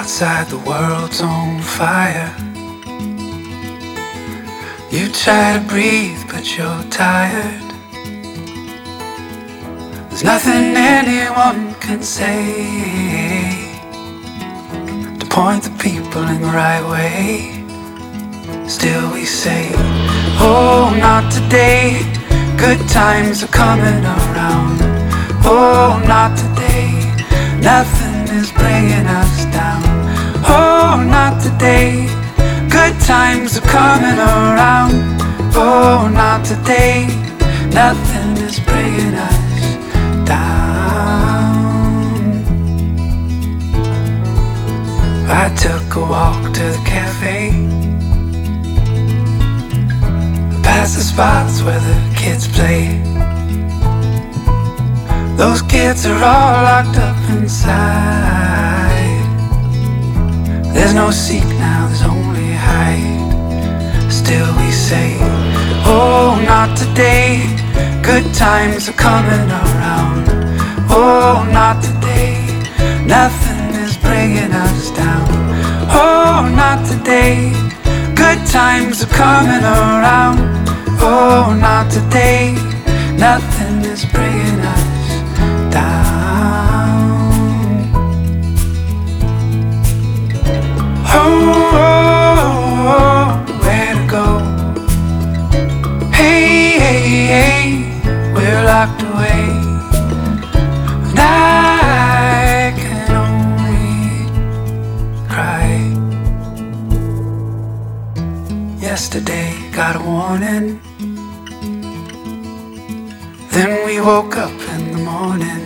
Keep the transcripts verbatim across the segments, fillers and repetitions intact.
outside the world's on fire. You try to breathe but you're tired. There's nothing anyone can say to point the people in the right way. Still we say, oh, not today. Good times are coming around. Oh, not today. Nothing is bringing us down. Oh, not today. Good times are coming around. Oh, not today. Nothing is bringing us down. I took a walk to the cafe, past the spots where the kids play. Those kids are all locked up inside. There's no seek now, there's only hide. Still we say, oh, not today. Good times are coming around. Oh, not today. Nothing is bringing us down. Oh, not today. Good times are coming around. Oh, not today. Nothing is bringing us down. Oh, oh, oh, where to go? Hey, hey, hey, we're locked away. And I can only cry. Yesterday got a warning. Then we woke up in the morning.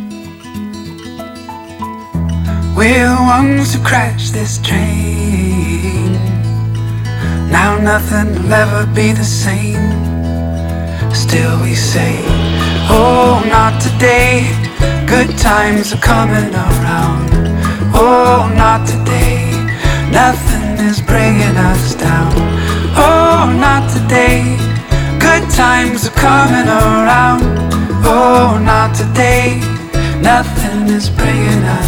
We're the ones who crashed this train. Now nothing will ever be the same. Still we say, oh, not today. Good times are coming around. Oh, not today. Nothing is bringing us down. Oh, not today. Good times are coming around. Oh, not today. Nothing is bringing us